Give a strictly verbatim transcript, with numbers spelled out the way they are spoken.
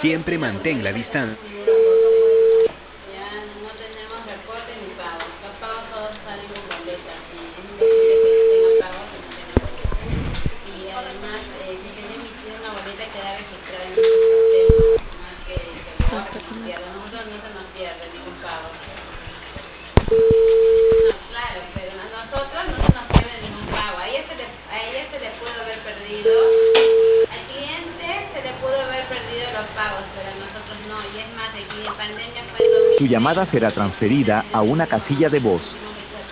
Siempre mantén la distancia. Ya no tenemos reporte ni pagos. Los pagos todos salen con boletas. Y es imposible que no tenga pagos y no tenga boletas. Y además, eh, si tiene emitida una boleta queda registrada en nuestro sistema. No es que se borre, se pierda. A nosotros no se nos pierde ningún pago. No, claro, pero a nosotros no se nos pierde ningún pago. A ella se le, a ella se le pudo haber perdido, al cliente se le pudo haber perdido los pagos, pero a nosotros no. Y es más, aquí en pandemia fue en dos mil Su llamada veinte, será cuando recién transferida a apenas una empezamos. casilla de voz.